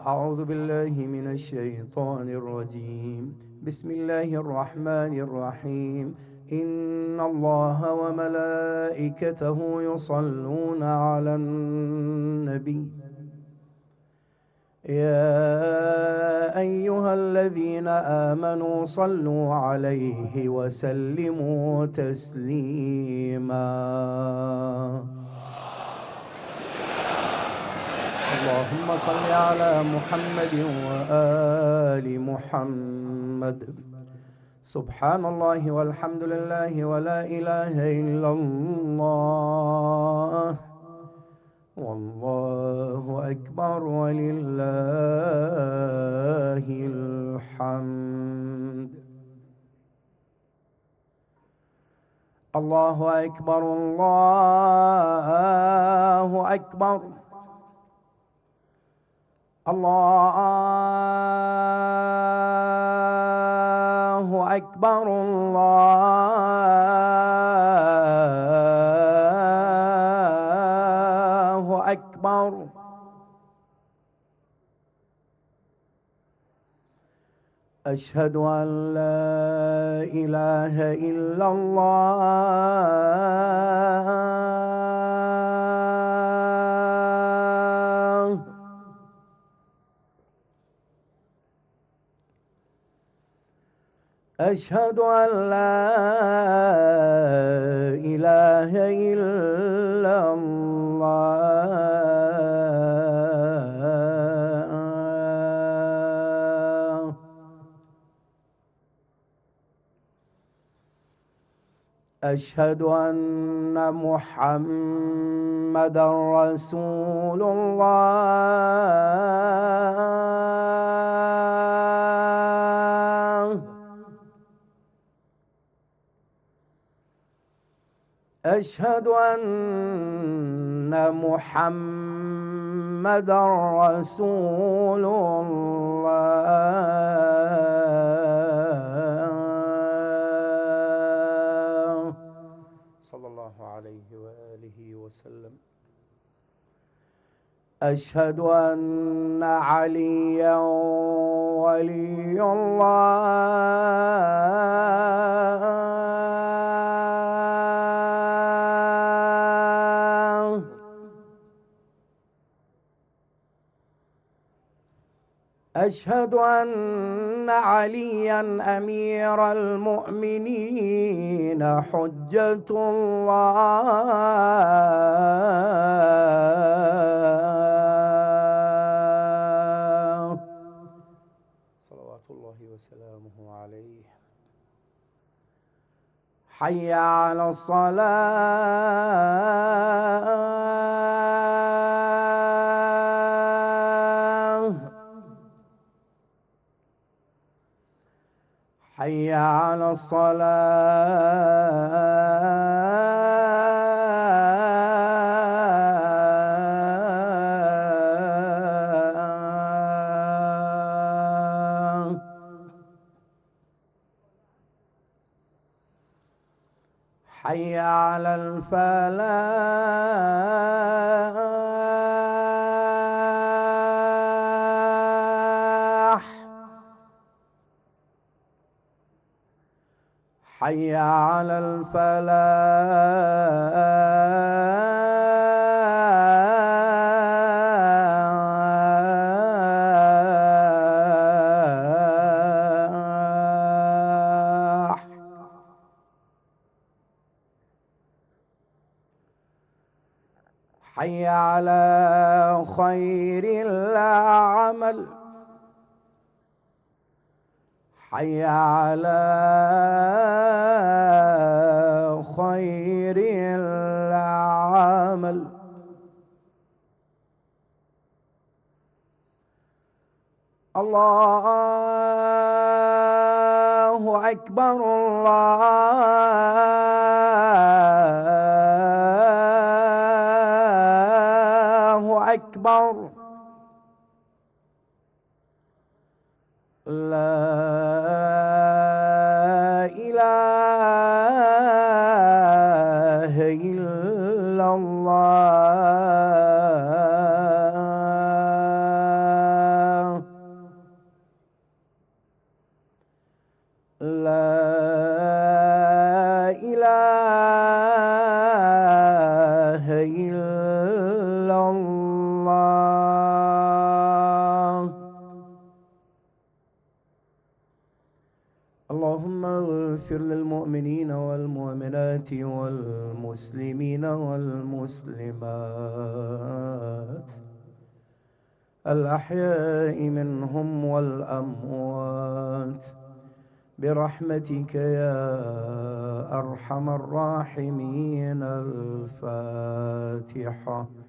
أعوذ بالله من الشيطان الرجيم. بسم الله الرحمن الرحيم. إن الله وملائكته يصلون على النبي يا أيها الذين آمنوا صلوا عليه وسلموا تسليما. اللهم صل على محمد وآل محمد. سبحان الله والحمد لله ولا إله إلا الله والله أكبر ولله الحمد. الله أكبر الله أكبر الله أكبر الله أكبر. أشهد أن لا إله إلا الله. أشهد أن لا إله إلا الله. أشهد أن محمدًا رسول الله. أشهد أن محمدًا رسول الله صلى الله عليه وآله وسلم. أشهد أن عليًا ولي الله. أشهد أن عليًا أمير المؤمنين حجة الله صلوات الله وسلامه عليه. حي على الصلاة. حي على الصلاة. حي على الفلاح. حي على الفلاح. حي على خير العمل. حي على خير العمل. الله أكبر الله أكبر. لا إله إلا الله. اغفر للمؤمنين والمؤمنات والمسلمين والمسلمات الأحياء منهم والأموات برحمتك يا أرحم الراحمين. الفاتحة.